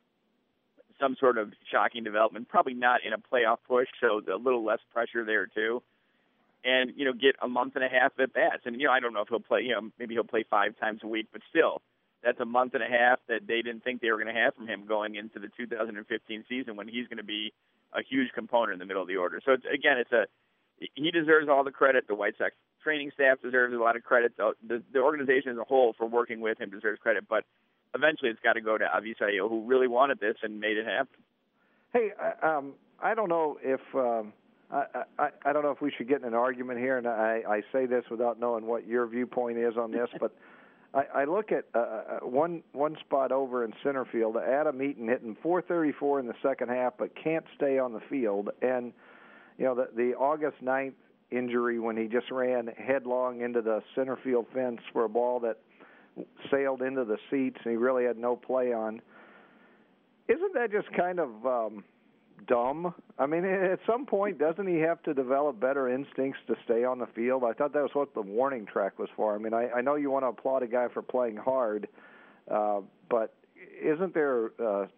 some sort of shocking development, probably not in a playoff push, so a little less pressure there, too. And, you know, get a month and a half at bats. And, you know, I don't know if he'll play, you know, maybe he'll play five times a week, but still, that's a month and a half that they didn't think they were going to have from him going into the two thousand fifteen season when he's going to be a huge component in the middle of the order. So, it's, again, it's a he deserves all the credit. The White Sox training staff deserves a lot of credit. The, the, the organization as a whole for working with him deserves credit. But eventually it's got to go to Avisail, who really wanted this and made it happen. Hey, um, I don't know if um, I, I, I don't know if we should get in an argument here, and I, I say this without knowing what your viewpoint is on this, but I, I look at uh, one one spot over in center field, Adam Eaton hitting four thirty-four in the second half, but can't stay on the field. And, you know, the, the August ninth injury when he just ran headlong into the center field fence for a ball that sailed into the seats and he really had no play on. Isn't that just kind of um, dumb? I mean, at some point, doesn't he have to develop better instincts to stay on the field? I thought that was what the warning track was for. I mean, I, I know you want to applaud a guy for playing hard, uh, but isn't there, uh,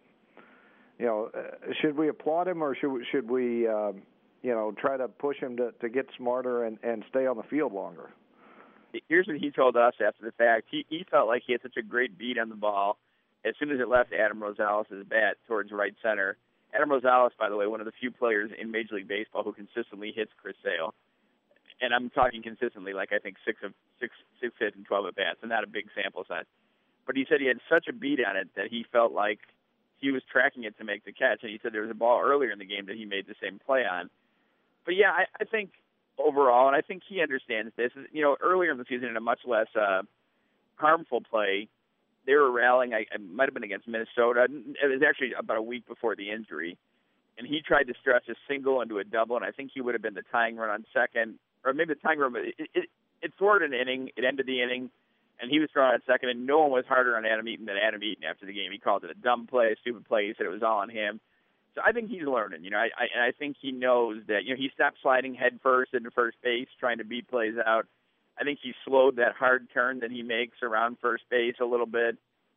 you know, uh, should we applaud him or should we, should we uh, you know, try to push him to, to get smarter and, and stay on the field longer? Here's what he told us after the fact. He, he felt like he had such a great beat on the ball. As soon as it left Adam Rosales' bat towards right center, Adam Rosales, by the way, one of the few players in Major League Baseball who consistently hits Chris Sale. And I'm talking consistently, like I think six of six, six hits and twelve at bats, and not a big sample set. But he said he had such a beat on it that he felt like he was tracking it to make the catch. And he said there was a ball earlier in the game that he made the same play on. But yeah, I, I think overall, and I think he understands this. You know, earlier in the season, in a much less uh, harmful play, they were rallying. I, it might have been against Minnesota. It was actually about a week before the injury, and he tried to stretch a single into a double, and I think he would have been the tying run on second, or maybe the tying run. But it, it, it thwarted an inning. It ended the inning, and he was thrown out second, and no one was harder on Adam Eaton than Adam Eaton after the game. He called it a dumb play, a stupid play. He said it was all on him. So I think he's learning, you know, I, I, and I think he knows that, you know, he stopped sliding head first into first base, trying to beat plays out. I think he slowed that hard turn that he makes around first base a little bit.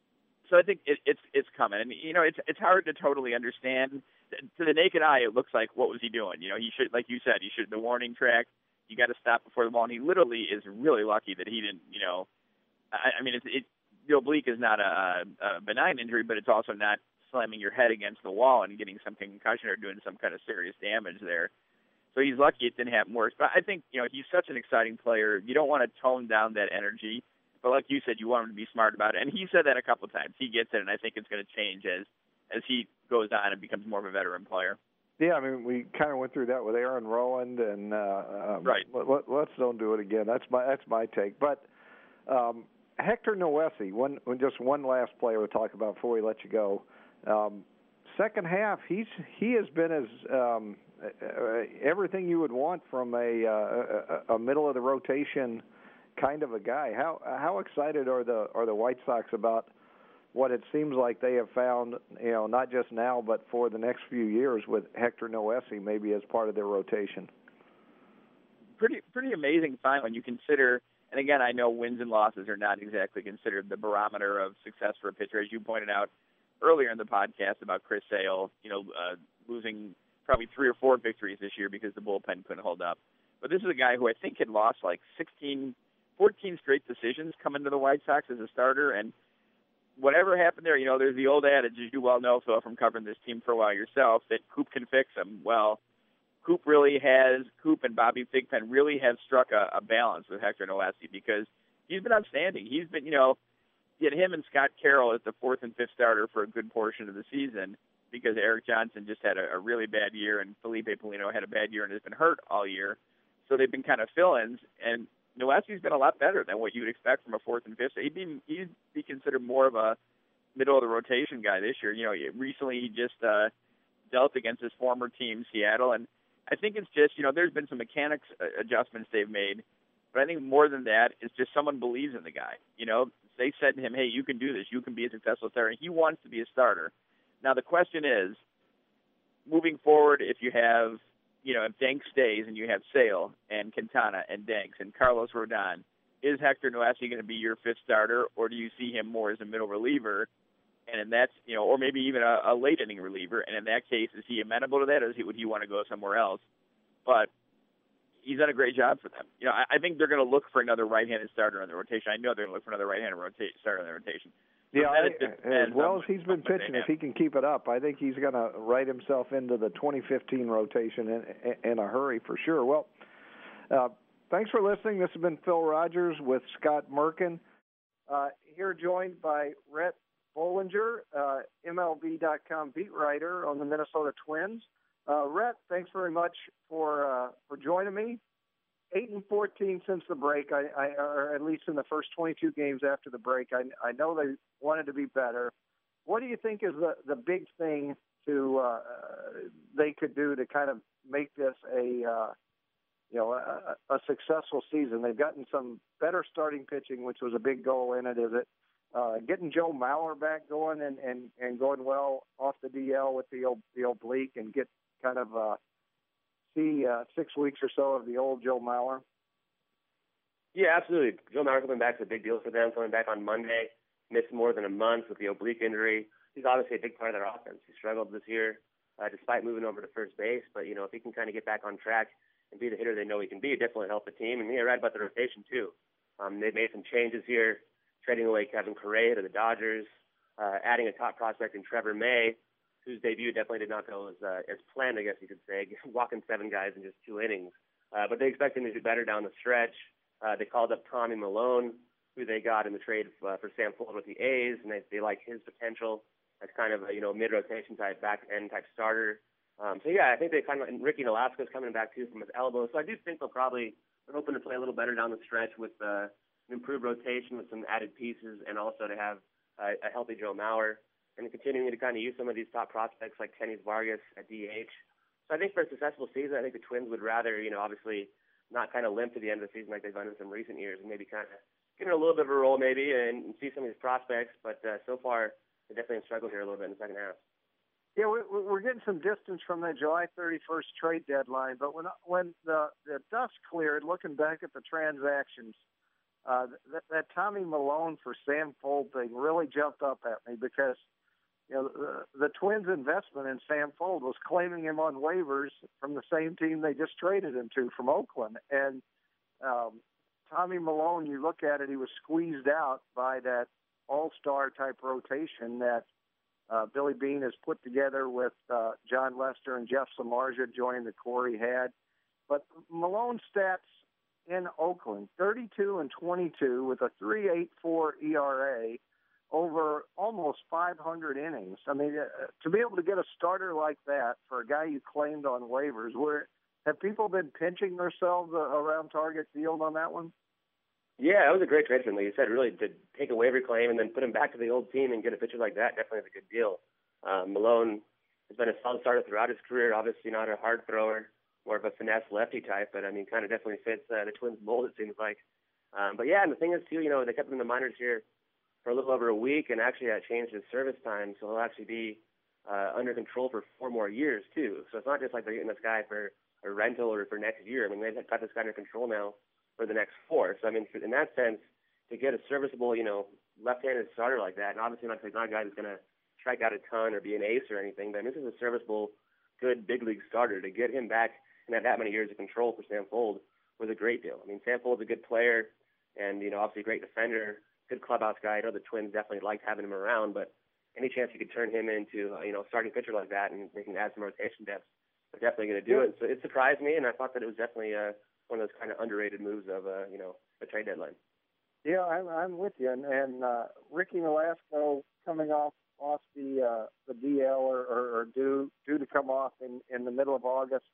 So I think it, it's it's coming. And, you know, it's it's hard to totally understand. To the naked eye, it looks like, what was he doing? You know, he should, like you said, he should, the warning track, you got to stop before the ball. And he literally is really lucky that he didn't, you know, I, I mean, it's, it, the oblique is not a, a benign injury, but it's also not slamming your head against the wall and getting some concussion or doing some kind of serious damage there. So he's lucky it didn't happen worse. But I think, you know, he's such an exciting player. You don't want to tone down that energy. But like you said, you want him to be smart about it. And he said that a couple of times. He gets it, and I think it's going to change as as he goes on and becomes more of a veteran player. Yeah, I mean, we kind of went through that with Aaron Rowand, and uh, um, right. Let, let, let's don't do it again. That's my that's my take. But um, Hector Noesi, one just one last player to talk about before we let you go. Um, second half, he's he has been as um, uh, everything you would want from a, uh, a a middle of the rotation kind of a guy. How how excited are the are the White Sox about what it seems like they have found, you know, not just now but for the next few years with Hector Noesi maybe as part of their rotation? Pretty pretty amazing find when you consider. And again, I know wins and losses are not exactly considered the barometer of success for a pitcher, as you pointed out earlier in the podcast about Chris Sale, you know, uh, losing probably three or four victories this year because the bullpen couldn't hold up. But this is a guy who I think had lost like sixteen, fourteen straight decisions coming to the White Sox as a starter. And whatever happened there, you know, there's the old adage, as you well know, Phil, from covering this team for a while yourself, that Coop can fix him. Well, Coop really has, Coop and Bobby Thigpen really have struck a, a balance with Hector Noesi because he's been outstanding. He's been, you know, get him and Scott Carroll as the fourth and fifth starter for a good portion of the season. because Eric Johnson just had a, a really bad year, and Felipe Polino had a bad year and has been hurt all year. So they've been kind of fill-ins, and Noesky's been a lot better than what you would expect from a fourth and fifth. He'd be, he'd be considered more of a middle-of-the-rotation guy this year. You know, recently he just uh, dealt against his former team, Seattle, and I think it's just, you know, there's been some mechanics adjustments they've made, but I think more than that is just someone believes in the guy. You know, they said to him, hey, you can do this. You can be a successful starter. And he wants to be a starter. Now, the question is, moving forward, if you have, you know, if Danks stays and you have Sale and Quintana and Danks and Carlos Rodon, is Hector Noesky going to be your fifth starter, or do you see him more as a middle reliever? And in that, you know, or maybe even a, a late inning reliever. And in that case, is he amenable to that, or is he, would he want to go somewhere else? But he's done a great job for them. You know, I, I think they're going to look for another right-handed starter in the rotation. I know they're going to look for another right-handed rota- starter in the rotation. So yeah, I, as well as he's been pitching, pitching, if he can keep it up, I think he's going to write himself into the twenty fifteen rotation in, in a hurry for sure. Well, uh, thanks for listening. This has been Phil Rogers with Scott Merkin. Uh, here joined by Rhett Bollinger, uh, M L B dot com beat writer on the Minnesota Twins. Uh, Rhett, thanks very much for uh, for joining me. Eight and fourteen since the break, I, I, or at least in the first twenty-two games after the break. I, I know they wanted to be better. What do you think is the, the big thing to uh, they could do to kind of make this a uh, you know a, a successful season? They've gotten some better starting pitching, which was a big goal in it. Is it uh, getting Joe Mauer back going and, and, and going well off the D L with the the oblique and get kind of uh, see uh, six weeks or so of the old Joe Mauer? Yeah, absolutely. Joe Mauer coming back is a big deal for them. Coming back on Monday, missed more than a month with the oblique injury. He's obviously a big part of their offense. He struggled this year uh, despite moving over to first base. But, you know, if he can kind of get back on track and be the hitter they know he can be, it definitely help the team. And you're right about the rotation, too. Um, they've made some changes here, trading away Kevin Correa to the Dodgers, uh, adding a top prospect in Trevor May, whose debut definitely did not go as, uh, as planned, I guess you could say, walking seven guys in just two innings. Uh, but they expect him to do better down the stretch. Uh, they called up Tommy Malone, who they got in the trade uh, for Sam Fuld with the A's, and they, they like his potential as kind of a, you know, mid-rotation type, back-end type starter. Um, so, yeah, I think they kind of – and Ricky Nolasco's coming back, too, from his elbow. So I do think they'll probably – they're hoping to play a little better down the stretch with uh, an improved rotation with some added pieces, and also to have uh, a healthy Joe Mauer, and continuing to kind of use some of these top prospects like Tennis Vargas at D H. So I think for a successful season, I think the Twins would rather, you know, obviously not kind of limp to the end of the season like they've done in some recent years, and maybe kind of give it a little bit of a roll maybe and, and see some of these prospects. But uh, so far, they definitely struggled here a little bit in the second half. Yeah, we, we're getting some distance from the July thirty-first trade deadline, but when when the, the dust cleared, looking back at the transactions, uh, that, that Tommy Malone for Sam Fuld thing really jumped up at me because you know, the, the Twins' investment in Sam Fuld was claiming him on waivers from the same team they just traded him to from Oakland. And um, Tommy Malone, you look at it, he was squeezed out by that all-star type rotation that uh, Billy Beane has put together with uh, John Lester and Jeff Samardzija joining the core he had. But Malone's stats in Oakland, thirty-two and twenty-two with a three point eight four E R A, over almost five hundred innings. I mean, uh, to be able to get a starter like that for a guy you claimed on waivers, where have people been pinching themselves uh, around Target Field on that one? Yeah, it was a great trade for him. Like you said, really to take a waiver claim and then put him back to the old team and get a pitcher like that definitely is a good deal. Uh, Malone has been a solid starter throughout his career. Obviously not a hard thrower, more of a finesse lefty type, but I mean, kind of definitely fits uh, the Twins' mold, it seems like. Um, but yeah, and the thing is too, you know, they kept him in the minors here for a little over a week, and actually uh, changed his service time, so he'll actually be uh, under control for four more years, too. So it's not just like they're getting this guy for a rental or for next year. I mean, they've got this guy under control now for the next four. So, I mean, in that sense, to get a serviceable, you know, left-handed starter like that, and obviously not, not a guy that's going to strike out a ton or be an ace or anything, but this is a serviceable, good big league starter. To get him back and have that many years of control for Sam Fuld was a great deal. I mean, Sam Fuld's a good player and, you know, obviously a great defender, good clubhouse guy. I know the Twins definitely liked having him around, but any chance you could turn him into, uh, you know, starting pitcher like that and they can add some rotation depth, they're definitely going to do it. So it surprised me, and I thought that it was definitely uh, one of those kind of underrated moves of, uh, you know, a trade deadline. Yeah, I'm, I'm with you. And, and uh, Ricky Nolasco coming off off the uh, the D L or, or, or due due to come off in, in the middle of August.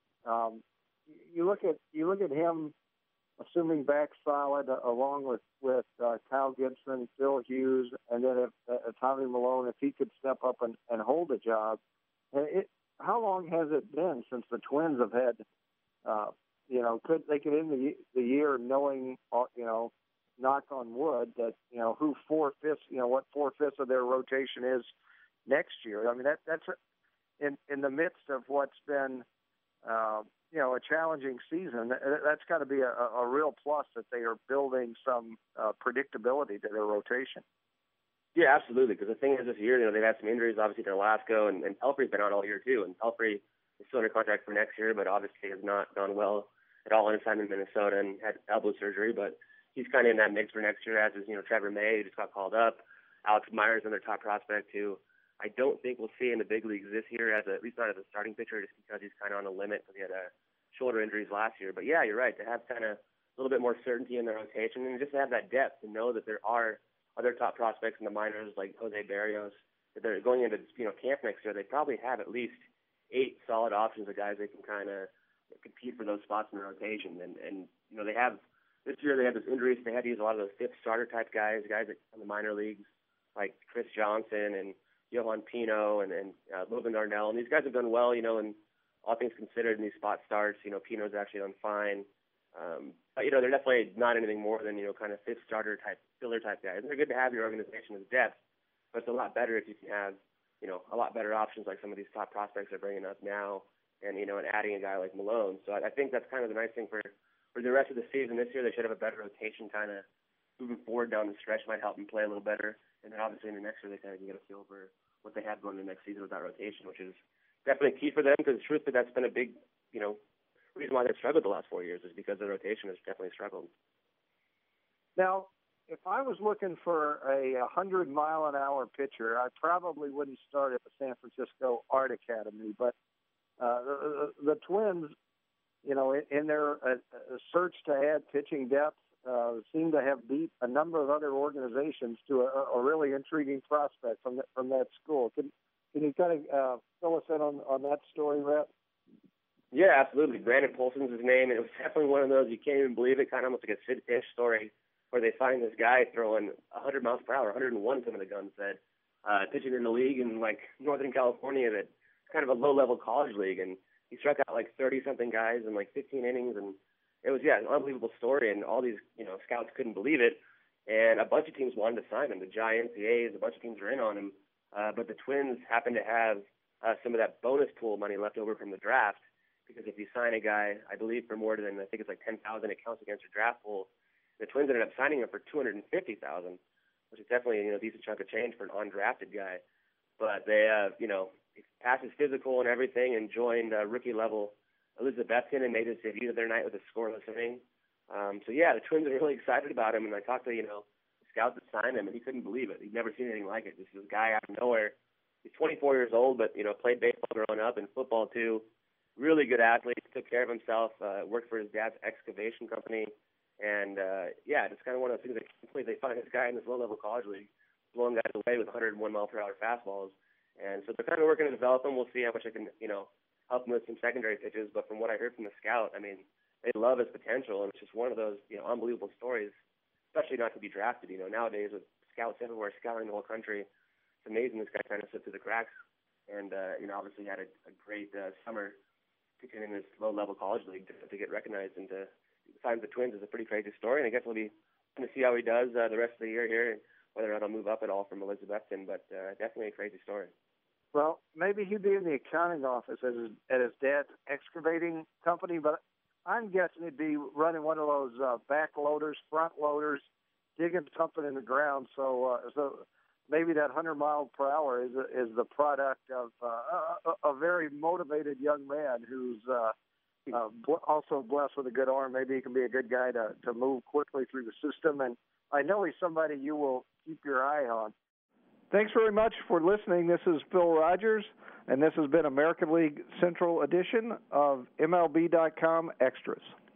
Um, you look at you look at him, assuming back solid, uh, along with with uh, Kyle Gibson, Phil Hughes, and then if uh, Tommy Malone, if he could step up and, and hold a job. And it, how long has it been since the Twins have had, uh, you know, could they could end the the year knowing, uh, you know, knock on wood, that, you know, who four-fifths, you know, what four-fifths of their rotation is next year. I mean, that that's in in the midst of what's been, uh, you know, a challenging season. That's got to be a, a real plus that they are building some uh, predictability to their rotation. Yeah, absolutely, because the thing is this year, you know, they've had some injuries, obviously, to Nolasco, and, and Pelfrey's been out all year, too. And Pelfrey is still under contract for next year, but obviously has not gone well at all in his time in Minnesota and had elbow surgery, but he's kind of in that mix for next year, as is, you know, Trevor May, who just got called up. Alex Myers, another top prospect, who I don't think we'll see in the big leagues this year, as a, at least not as a starting pitcher, just because he's kind of on the limit because he had a shoulder injuries last year. But, yeah, you're right, to have kind of a little bit more certainty in their rotation and just to have that depth to know that there are other top prospects in the minors like Jose Barrios, that they're going into, you know, camp next year. They probably have at least eight solid options of guys that can kind of compete for those spots in the rotation. And, and you know, they have – this year they had those injuries. They had to use a lot of those fifth starter type guys, guys that in the minor leagues like Chris Johnson and Johan Pino and, and uh, Logan Darnell. And these guys have done well, you know, and all things considered in these spot starts. You know, Pino's actually done fine. Um, but, you know, they're definitely not anything more than, you know, kind of fifth starter type, filler type guys. And they're good to have your organization as depth, but it's a lot better if you can have, you know, a lot better options like some of these top prospects are bringing up now and, you know, and adding a guy like Malone. So I, I think that's kind of the nice thing for, for the rest of the season this year. They should have a better rotation kind of moving forward down the stretch, might help them play a little better. And then obviously in the next year they kind of can get a feel for what they have going into next season with that rotation, which is definitely key for them because truthfully that's been a big, you know, reason why they've struggled the last four years is because the rotation has definitely struggled. Now, if I was looking for a hundred mile an hour pitcher, I probably wouldn't start at the San Francisco Art Academy. But uh, the, the Twins, you know, in, in their uh, search to add pitching depth, uh, seem to have beat a number of other organizations to a, a really intriguing prospect from the, from that school. Can can you kind of uh, fill us in on, on that story, Rhett? Yeah, absolutely. Brandon Polson's his name, and it was definitely one of those, you can't even believe it, kind of almost like a Sid Fish story, where they find this guy throwing one hundred miles per hour, one hundred one, some of the guns said, uh, pitching in the league in, like, Northern California, that's kind of a low-level college league, and he struck out, like, thirty-something guys in, like, fifteen innings, and it was, yeah, an unbelievable story, and all these, you know, scouts couldn't believe it, and a bunch of teams wanted to sign him. The Giants, the A's, a bunch of teams were in on him, uh, but the Twins happened to have uh, some of that bonus pool money left over from the draft, because if you sign a guy, I believe, for more than, I think it's like ten thousand dollars, it counts against your draft pool. The Twins ended up signing him for two hundred fifty thousand dollars, which is definitely, you know, a decent chunk of change for an undrafted guy. But they, uh, you know, passed his physical and everything and joined uh, rookie-level Elizabethton and made his debut the other night with a scoreless inning. Um, so, yeah, the Twins are really excited about him. And I talked to, you know, the scout that signed him, and he couldn't believe it. He'd never seen anything like it. This is a guy out of nowhere. He's twenty-four years old, but, you know, played baseball growing up and football, too. Really good athlete, took care of himself, uh, worked for his dad's excavation company. And, uh, yeah, it's kind of one of those things that can't believe they find this guy in this low-level college league blowing guys away with one hundred one mile per hour fastballs. And so they're kind of working to develop him. We'll see how much I can, you know, help him with some secondary pitches. But from what I heard from the scout, I mean, they love his potential. And it's just one of those, you know, unbelievable stories, especially not to be drafted. You know, nowadays with scouts everywhere scouring the whole country, it's amazing this guy kind of slipped through the cracks. And, uh, you know, obviously had a, a great uh, summer pitching in this low-level college league to, to get recognized and to sign the Twins is a pretty crazy story. And I guess we'll be going to see how he does uh, the rest of the year here, and whether or not he'll move up at all from Elizabethton. But uh, definitely a crazy story. Well, maybe he'd be in the accounting office at his, at his dad's excavating company, but I'm guessing he'd be running one of those uh, back loaders, front loaders, digging something in the ground. So, uh, so maybe that one hundred mile per hour is a, is the product of uh, a, a very motivated young man who's uh, uh, bl- also blessed with a good arm. Maybe he can be a good guy to, to move quickly through the system. And I know he's somebody you will keep your eye on. Thanks very much for listening. This is Phil Rogers, and this has been American League Central edition of M L B dot com Extras.